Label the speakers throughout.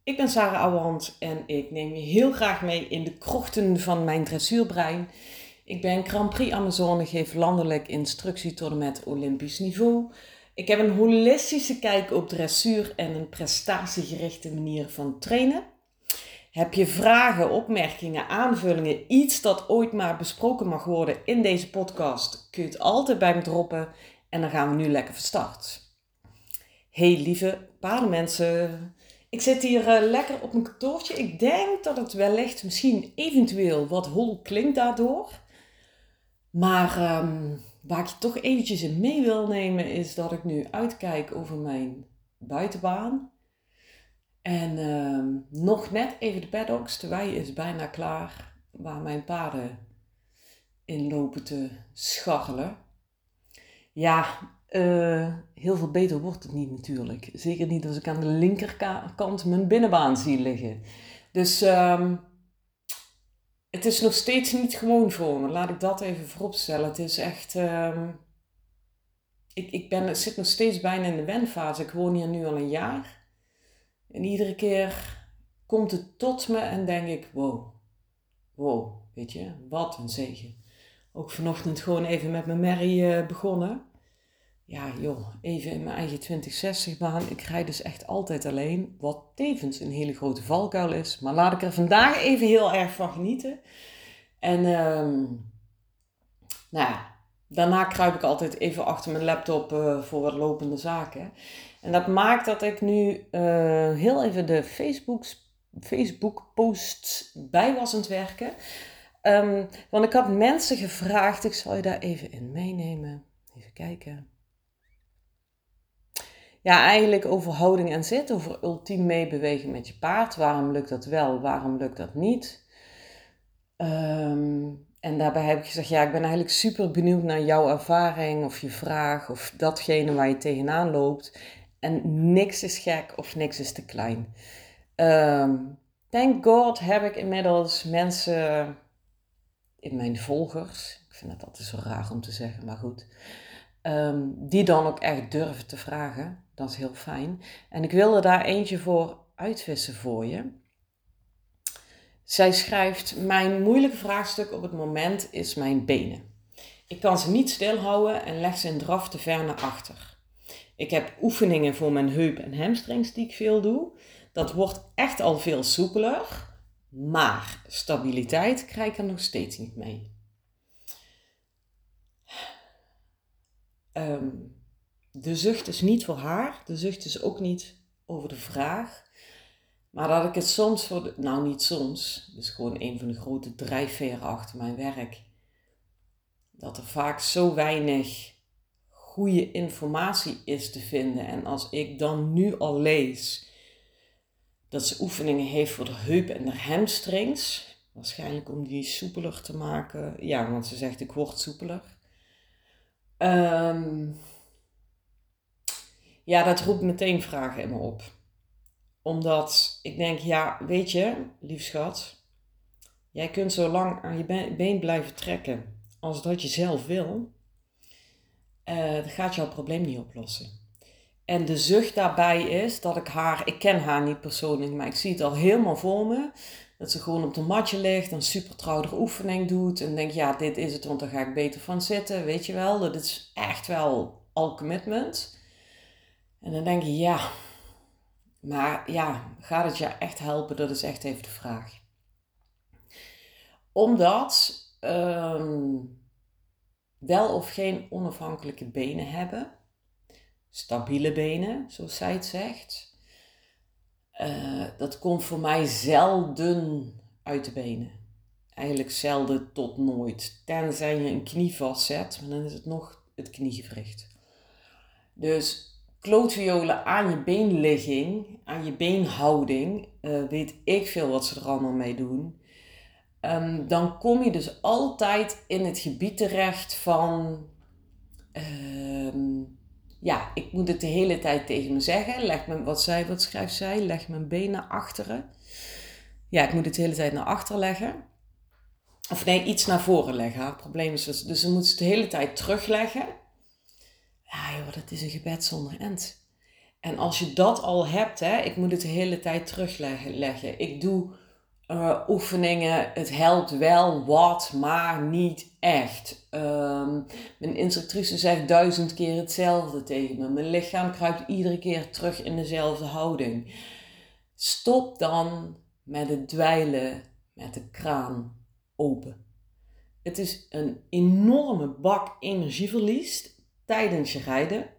Speaker 1: Ik ben Sarah Ouwehand en ik neem je heel graag mee in de krochten van mijn dressuurbrein. Ik ben Grand Prix Amazone, geef landelijk instructie tot en met Olympisch niveau. Ik heb een holistische kijk op dressuur en een prestatiegerichte manier van trainen. Heb je vragen, opmerkingen, aanvullingen, iets dat ooit maar besproken mag worden in deze podcast, kun je het altijd bij me droppen en dan gaan we nu lekker van start. Hey lieve paardenmensen, ik zit hier lekker op mijn kantoortje. Ik denk dat het wellicht misschien eventueel wat hol klinkt daardoor. Maar waar ik je toch eventjes in mee wil nemen is dat ik nu uitkijk over mijn buitenbaan. En nog net even de paddocks, de wei is bijna klaar, waar mijn paarden in lopen te scharrelen. Ja, heel veel beter wordt het niet natuurlijk. Zeker niet als ik aan de linkerkant mijn binnenbaan zie liggen. Dus het is nog steeds niet gewoon voor me. Laat ik dat even vooropstellen. Het is echt... Ik zit nog steeds bijna in de wenfase. Ik woon hier nu al een jaar. En iedere keer komt het tot me en denk ik... Wow, weet je, wat een zegen. Ook vanochtend gewoon even met mijn merrie begonnen. Ja joh, even in mijn eigen 2060 baan. Ik rijd dus echt altijd alleen. Wat tevens een hele grote valkuil is. Maar laat ik er vandaag even heel erg van genieten. En nou ja, daarna kruip ik altijd even achter mijn laptop voor wat lopende zaken. En dat maakt dat ik nu heel even de Facebook posts bij was aan het werken. Want ik had mensen gevraagd, ik zal je daar even in meenemen. Even kijken. Ja, eigenlijk over houding en zit, over ultiem meebewegen met je paard. Waarom lukt dat wel, waarom lukt dat niet? En daarbij heb ik gezegd, ja, ik ben eigenlijk super benieuwd naar jouw ervaring of je vraag of datgene waar je tegenaan loopt. En niks is gek of niks is te klein. Thank God heb ik inmiddels mensen in mijn volgers, ik vind dat altijd zo raar om te zeggen, maar goed, die dan ook echt durven te vragen. Dat is heel fijn. En ik wilde daar eentje voor uitvissen voor je. Zij schrijft, mijn moeilijke vraagstuk op het moment is mijn benen. Ik kan ze niet stilhouden en leg ze in draf te ver naar achter. Ik heb oefeningen voor mijn heup en hamstrings die ik veel doe. Dat wordt echt al veel soepeler, maar stabiliteit krijg ik er nog steeds niet mee. De zucht is niet voor haar, de zucht is ook niet over de vraag. Maar dat ik het soms niet soms, dat is gewoon een van de grote drijfveren achter mijn werk. Dat er vaak zo weinig goede informatie is te vinden. En als ik dan nu al lees dat ze oefeningen heeft voor de heup en de hamstrings. Waarschijnlijk om die soepeler te maken. Ja, want ze zegt ik word soepeler. Ja, dat roept meteen vragen in me op. Omdat ik denk, ja, weet je, lief schat, jij kunt zo lang aan je been blijven trekken als dat je zelf wil. Dat gaat jouw probleem niet oplossen. En de zucht daarbij is dat ik ken haar niet persoonlijk, maar ik zie het al helemaal voor me. Dat ze gewoon op de matje ligt, een super trouwde oefening doet en denkt, ja, dit is het, want daar ga ik beter van zitten, weet je wel. Dat is echt wel al commitment. En dan denk je, ja, maar ja, gaat het je echt helpen? Dat is echt even de vraag. Omdat wel of geen onafhankelijke benen hebben. Stabiele benen, zoals zij het zegt. Dat komt voor mij zelden uit de benen. Eigenlijk zelden tot nooit. Tenzij je een knie vastzet, maar dan is het nog het kniegewricht. Dus klootviolen aan je beenligging, aan je beenhouding, weet ik veel wat ze er allemaal mee doen. Dan kom je dus altijd in het gebied terecht van... ja, ik moet het de hele tijd tegen me zeggen. Wat schrijft zij? Leg mijn been naar achteren. Ja, ik moet het de hele tijd naar achter leggen. Of nee, iets naar voren leggen. Het probleem is dus ze moet het de hele tijd terugleggen. Ja joh, dat is een gebed zonder end. En als je dat al hebt, ik moet het de hele tijd terugleggen. Ik doe oefeningen, het helpt wel wat, maar niet echt. Mijn instructrice zegt 1000 keer hetzelfde tegen me. Mijn lichaam kruipt iedere keer terug in dezelfde houding. Stop dan met het dweilen met de kraan open. Het is een enorme bak energieverlies tijdens je rijden.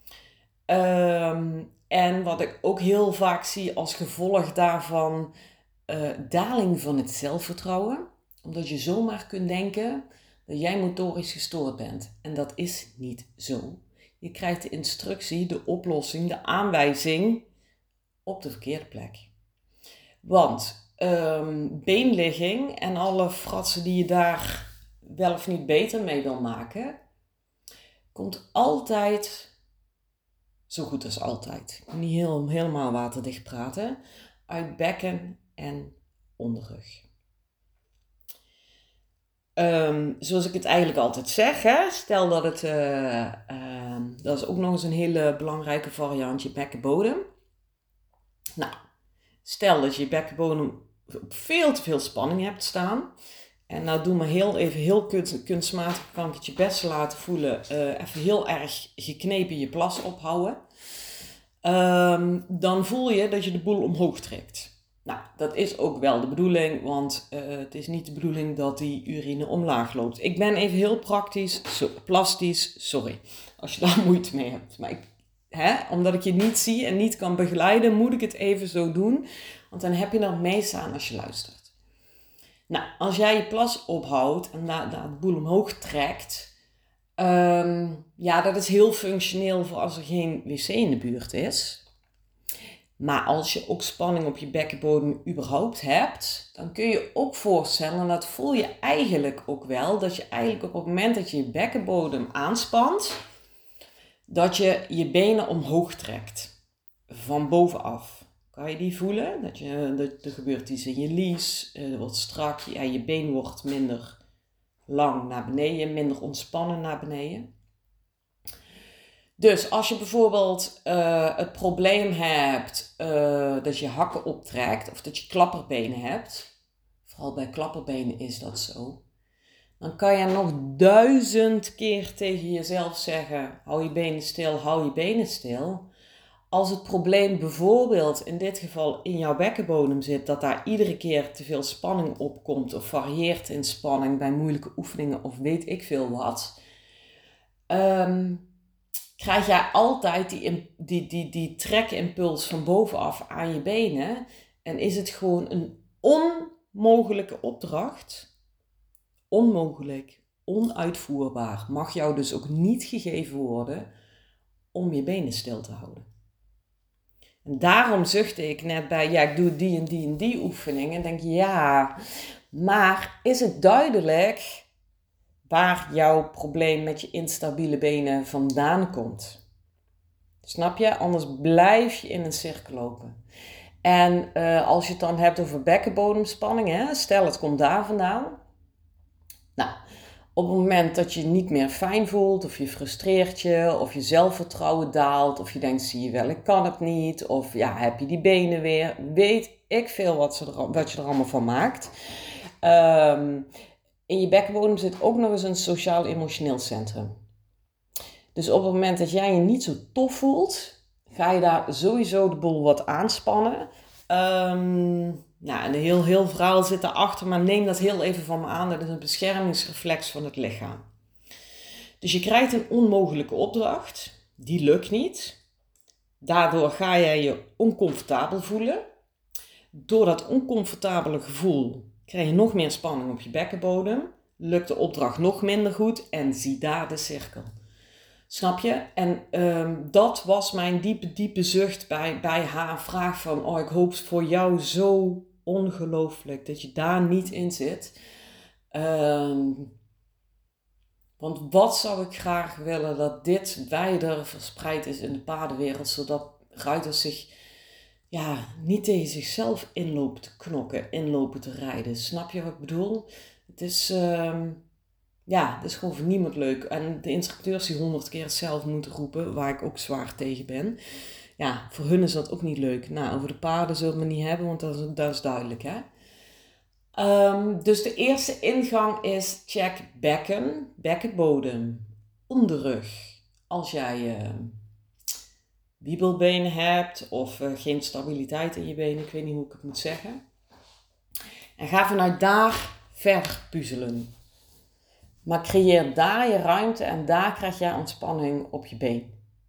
Speaker 1: En wat ik ook heel vaak zie als gevolg daarvan, daling van het zelfvertrouwen. Omdat je zomaar kunt denken dat jij motorisch gestoord bent. En dat is niet zo. Je krijgt de instructie, de oplossing, de aanwijzing op de verkeerde plek. Want beenligging en alle fratsen die je daar wel of niet beter mee wil maken, komt altijd, zo goed als altijd, ik moet niet helemaal waterdicht praten, uit bekken en onderrug. Zoals ik het eigenlijk altijd zeg, stel dat het, dat is ook nog eens een hele belangrijke variant, je bekkenbodem. Nou, stel dat je je bekkenbodem op veel te veel spanning hebt staan. En nou doe maar heel kunstmatig, kan ik het je best laten voelen, even heel erg geknepen je plas ophouden. Dan voel je dat je de boel omhoog trekt. Nou, dat is ook wel de bedoeling, want het is niet de bedoeling dat die urine omlaag loopt. Ik ben even heel plastisch, sorry, als je daar moeite mee hebt. Maar omdat ik je niet zie en niet kan begeleiden, moet ik het even zo doen, want dan heb je er het meest aan als je luistert. Nou, als jij je plas ophoudt en daar de boel omhoog trekt, dat is heel functioneel voor als er geen wc in de buurt is. Maar als je ook spanning op je bekkenbodem überhaupt hebt, dan kun je ook voorstellen, en dat voel je eigenlijk ook wel, dat je eigenlijk op het moment dat je je bekkenbodem aanspant, dat je je benen omhoog trekt, van bovenaf. Kan je die voelen? Er gebeurt iets in je lies, er wordt strak, je been wordt minder lang naar beneden, minder ontspannen naar beneden. Dus als je bijvoorbeeld het probleem hebt dat je hakken optrekt of dat je klapperbenen hebt, vooral bij klapperbenen is dat zo, dan kan je nog 1000 keer tegen jezelf zeggen, hou je benen stil, hou je benen stil. Als het probleem bijvoorbeeld in dit geval in jouw bekkenbodem zit, dat daar iedere keer te veel spanning op komt of varieert in spanning bij moeilijke oefeningen of weet ik veel wat, krijg jij altijd die trekimpuls van bovenaf aan je benen en is het gewoon een onmogelijke opdracht, onmogelijk, onuitvoerbaar, mag jou dus ook niet gegeven worden om je benen stil te houden. En daarom zuchtte ik net bij, ik doe die en die en die oefening. En denk, maar is het duidelijk waar jouw probleem met je instabiele benen vandaan komt? Snap je? Anders blijf je in een cirkel lopen. En als je het dan hebt over bekkenbodemspanning, stel het komt daar vandaan. Nou, op het moment dat je niet meer fijn voelt, of je frustreert je, of je zelfvertrouwen daalt, of je denkt, zie je wel, ik kan het niet, of heb je die benen weer, weet ik veel wat je er allemaal van maakt. In je bekkenbodem zit ook nog eens een sociaal-emotioneel centrum. Dus op het moment dat jij je niet zo tof voelt, ga je daar sowieso de boel wat aanspannen. Een heel verhaal zit daarachter, maar neem dat heel even van me aan. Dat is een beschermingsreflex van het lichaam. Dus je krijgt een onmogelijke opdracht. Die lukt niet. Daardoor ga jij je oncomfortabel voelen. Door dat oncomfortabele gevoel krijg je nog meer spanning op je bekkenbodem. Lukt de opdracht nog minder goed en zie daar de cirkel. Snap je? En dat was mijn diepe zucht bij haar vraag van, ik hoop voor jou zo ongelooflijk dat je daar niet in zit. Want wat zou ik graag willen dat dit wijder verspreid is in de paardenwereld, zodat ruiters zich niet tegen zichzelf inlopen te knokken, inlopen te rijden. Snap je wat ik bedoel? Het is... het is gewoon voor niemand leuk. En de instructeurs die 100 keer hetzelfde moeten roepen, waar ik ook zwaar tegen ben, Ja, voor hun is dat ook niet leuk. Nou, over de paarden zullen we het niet hebben, want dat is duidelijk, hè. Dus de eerste ingang is check bekken, bekkenbodem, onderrug. Als jij wiebelbenen hebt of geen stabiliteit in je benen, ik weet niet hoe ik het moet zeggen. En ga vanuit daar verder puzzelen. Maar creëer daar je ruimte en daar krijg jij ontspanning op je been.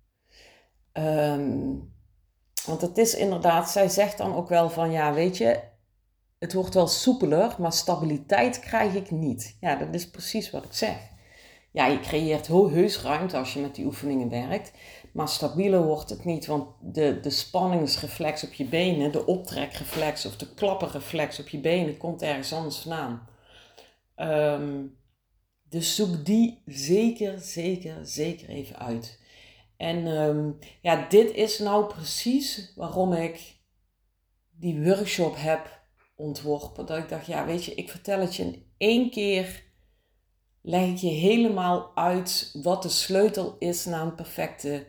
Speaker 1: Want het is inderdaad, zij zegt dan ook wel van, ja weet je, het wordt wel soepeler, maar stabiliteit krijg ik niet. Ja, dat is precies wat ik zeg. Ja, je creëert heus ruimte als je met die oefeningen werkt, maar stabieler wordt het niet, want de spanningsreflex op je benen, de optrekreflex of de klappenreflex op je benen komt ergens anders vandaan. Dus zoek die zeker even uit. En dit is nou precies waarom ik die workshop heb ontworpen. Dat ik dacht, ja weet je, ik vertel het je in 1 keer, leg ik je helemaal uit wat de sleutel is naar een perfecte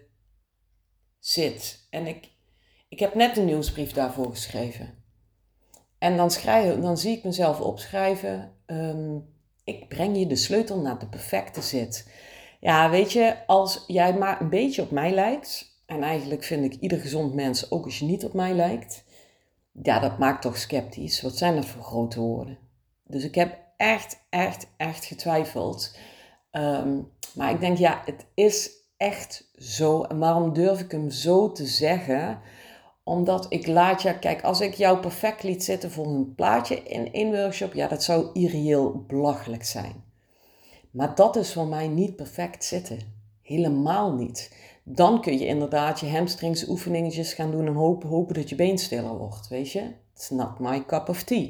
Speaker 1: zit. En ik heb net een nieuwsbrief daarvoor geschreven. En dan zie ik mezelf opschrijven, ik breng je de sleutel naar de perfecte zit. Ja, weet je, als jij maar een beetje op mij lijkt, en eigenlijk vind ik ieder gezond mens, ook als je niet op mij lijkt, ja, dat maakt toch sceptisch. Wat zijn dat voor grote woorden? Dus ik heb echt getwijfeld. Maar ik denk, ja, het is echt zo. En waarom durf ik hem zo te zeggen? Omdat ik kijk, als ik jou perfect liet zitten voor een plaatje in één workshop, ja, dat zou irreëel belachelijk zijn. Maar dat is voor mij niet perfect zitten. Helemaal niet. Dan kun je inderdaad je hamstrings oefeningetjes gaan doen en hopen dat je been stiller wordt, weet je. It's not my cup of tea.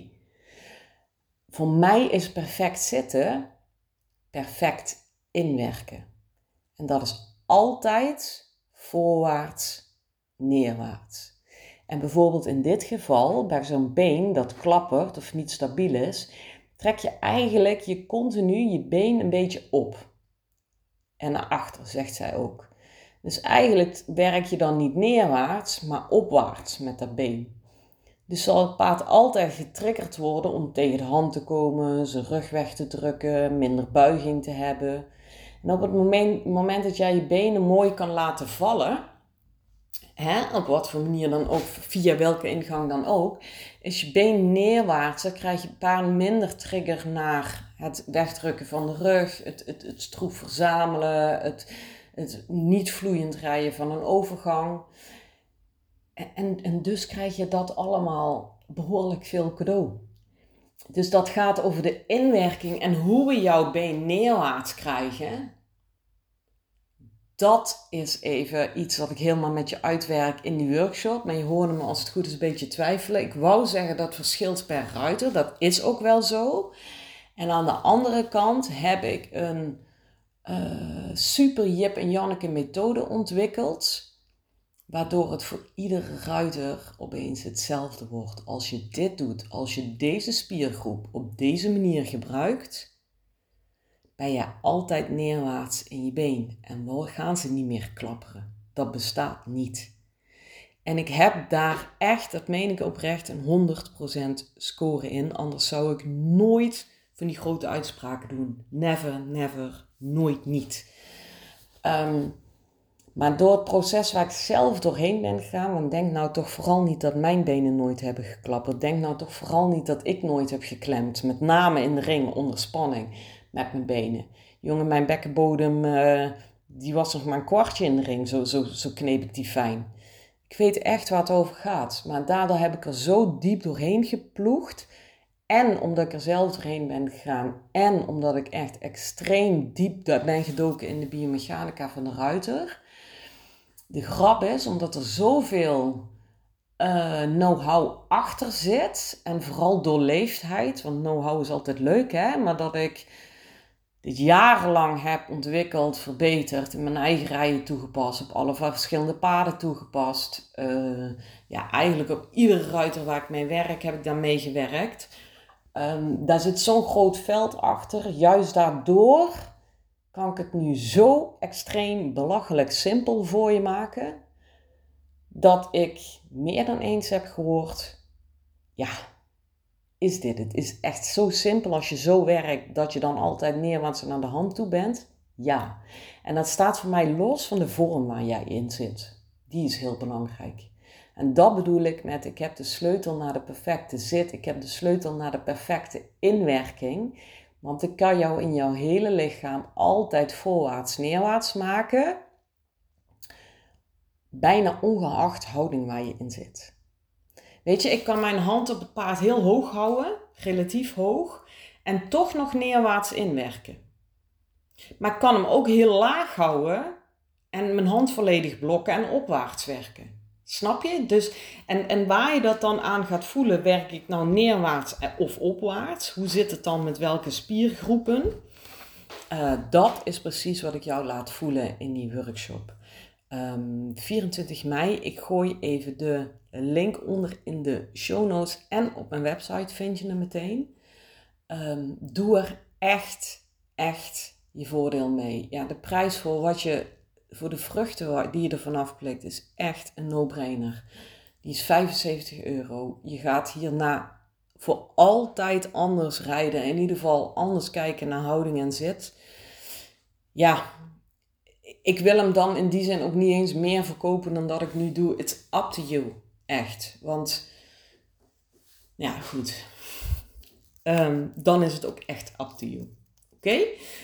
Speaker 1: Voor mij is perfect zitten, perfect inwerken. En dat is altijd voorwaarts, neerwaarts. En bijvoorbeeld in dit geval, bij zo'n been dat klappert of niet stabiel is, trek je eigenlijk continu je been een beetje op. En naar achter, zegt zij ook. Dus eigenlijk werk je dan niet neerwaarts, maar opwaarts met dat been. Dus zal het paard altijd getriggerd worden om tegen de hand te komen, zijn rug weg te drukken, minder buiging te hebben. En op het moment dat jij je benen mooi kan laten vallen, op wat voor manier dan ook, via welke ingang dan ook, is je been neerwaarts, dan krijg je paard minder trigger naar het wegdrukken van de rug, het stroef verzamelen, het niet vloeiend rijden van een overgang. En dus krijg je dat allemaal behoorlijk veel cadeau. Dus dat gaat over de inwerking en hoe we jouw been neerwaarts krijgen. Dat is even iets wat ik helemaal met je uitwerk in die workshop. Maar je hoorde me als het goed is een beetje twijfelen. Ik wou zeggen dat verschilt per ruiter. Dat is ook wel zo. En aan de andere kant heb ik een super Jip en Janneke methode ontwikkeld. Waardoor het voor iedere ruiter opeens hetzelfde wordt. Als je dit doet, als je deze spiergroep op deze manier gebruikt, ben je altijd neerwaarts in je been. En gaan ze niet meer klapperen. Dat bestaat niet. En ik heb daar echt, dat meen ik oprecht, een 100% score in. Anders zou ik nooit van die grote uitspraken doen. Never, nooit niet. Maar door het proces waar ik zelf doorheen ben gegaan, want denk nou toch vooral niet dat mijn benen nooit hebben geklapperd. Denk nou toch vooral niet dat ik nooit heb geklemd. Met name in de ring onder spanning met mijn benen. Jongen, mijn bekkenbodem, die was nog maar een kwartje in de ring. Zo kneep ik die fijn. Ik weet echt waar het over gaat. Maar daardoor heb ik er zo diep doorheen geploegd. En omdat ik er zelf doorheen ben gegaan. En omdat ik echt extreem diep ben gedoken in de biomechanica van de ruiter. De grap is, omdat er zoveel know-how achter zit. En vooral doorleefdheid. Want know-how is altijd leuk, hè. Maar dat ik dit jarenlang heb ontwikkeld, verbeterd. In mijn eigen rijden toegepast. Op alle verschillende paarden toegepast. Eigenlijk op iedere ruiter waar ik mee werk, heb ik daarmee gewerkt. Daar zit zo'n groot veld achter. Juist daardoor kan ik het nu zo extreem belachelijk simpel voor je maken. dat ik meer dan eens heb gehoord, ja, is dit het? Is echt zo simpel als je zo werkt dat je dan altijd neerwaarts naar de hand toe bent? Ja. En dat staat voor mij los van de vorm waar jij in zit. Die is heel belangrijk. En dat bedoel ik met, ik heb de sleutel naar de perfecte zit. Ik heb de sleutel naar de perfecte inwerking. Want ik kan jou in jouw hele lichaam altijd voorwaarts, neerwaarts maken. Bijna ongeacht houding waar je in zit. Weet je, ik kan mijn hand op het paard heel hoog houden, relatief hoog, en toch nog neerwaarts inwerken. Maar ik kan hem ook heel laag houden en mijn hand volledig blokken en opwaarts werken. Snap je? Dus, en waar je dat dan aan gaat voelen, werk ik nou neerwaarts of opwaarts? Hoe zit het dan met welke spiergroepen? Dat is precies wat ik jou laat voelen in die workshop. 24 mei, ik gooi even de link onder in de show notes en op mijn website vind je hem meteen. Doe er echt je voordeel mee. Ja, de prijs voor de vruchten die je ervan afplikt is echt een no-brainer. Die is €75. Je gaat hierna voor altijd anders rijden. In ieder geval anders kijken naar houding en zit. Ja, ik wil hem dan in die zin ook niet eens meer verkopen dan dat ik nu doe. It's up to you. Echt. Want, ja goed. Dan is het ook echt up to you. Oké?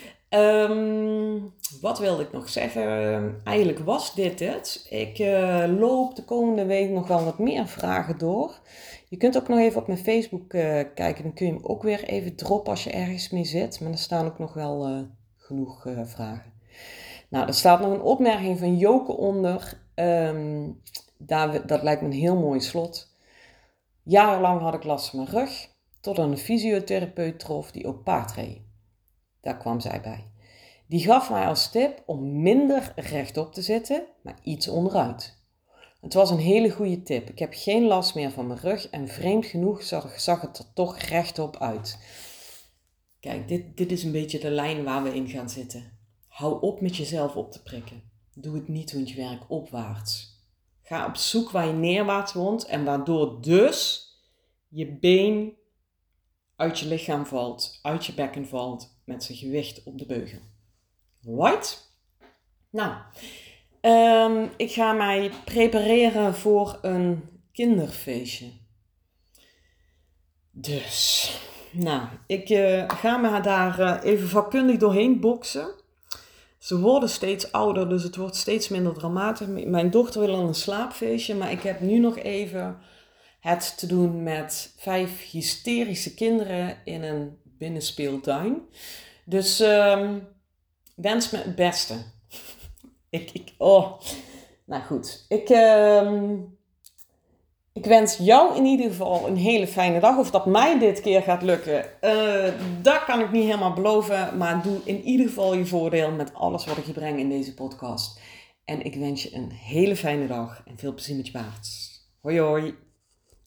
Speaker 1: Wat wilde ik nog zeggen? Eigenlijk was dit het. Ik loop de komende week nog wel wat meer vragen door. Je kunt ook nog even op mijn Facebook kijken. Dan kun je hem ook weer even droppen als je ergens mee zit. Maar er staan ook nog wel genoeg vragen. Nou, er staat nog een opmerking van Joke onder. Dat lijkt me een heel mooi slot. Jarenlang had ik last van mijn rug. Tot een fysiotherapeut trof die ook paard reed. Daar kwam zij bij. Die gaf mij als tip om minder rechtop te zitten, maar iets onderuit. Het was een hele goede tip. Ik heb geen last meer van mijn rug en vreemd genoeg zag het er toch rechtop uit. Kijk, dit is een beetje de lijn waar we in gaan zitten. Hou op met jezelf op te prikken. Doe het niet, want je werkt opwaarts. Ga op zoek waar je neerwaarts woont en waardoor dus je been uit je lichaam valt, uit je bekken valt, met zijn gewicht op de beugel. Right? Nou, ik ga mij prepareren voor een kinderfeestje. Dus, nou, ik ga me daar even vakkundig doorheen boksen. Ze worden steeds ouder, dus het wordt steeds minder dramatisch. Mijn dochter wil al een slaapfeestje, maar ik heb nu nog even het te doen met 5 hysterische kinderen in een binnenspeeltuin. Dus wens me het beste. Nou goed. Ik wens jou in ieder geval een hele fijne dag. Of dat mij dit keer gaat lukken, dat kan ik niet helemaal beloven. Maar doe in ieder geval je voordeel met alles wat ik je breng in deze podcast. En ik wens je een hele fijne dag en veel plezier met je paard. Hoi hoi.